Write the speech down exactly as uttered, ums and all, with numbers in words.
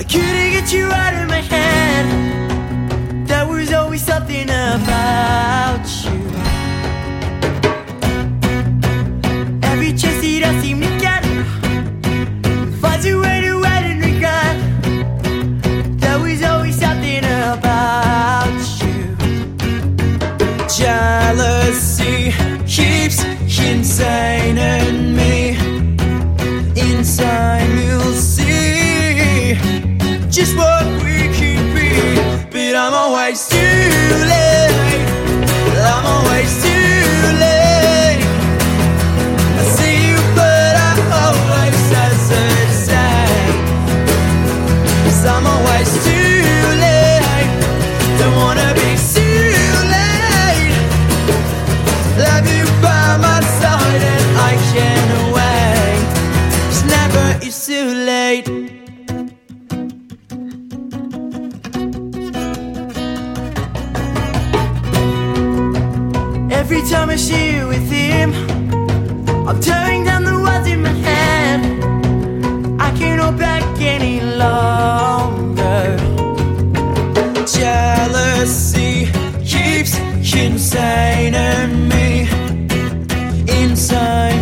couldn't get you out of my head. There was always something about you. Every chance that I seem to get finds a way to hide and regret. There was always something about you. Jealousy keeps insane in me. In time you'll see just what we could be. But I'm always too late. I'm always too late. I see you but I always hesitate. 'Cause I'm always too late. Don't wanna be too late. Love you by my side and I can't wait. 'Cause never is too late. Every time I see you with him, I'm tearing down the walls in my head. I can't hold back any longer. Jealousy keeps insane in me. Inside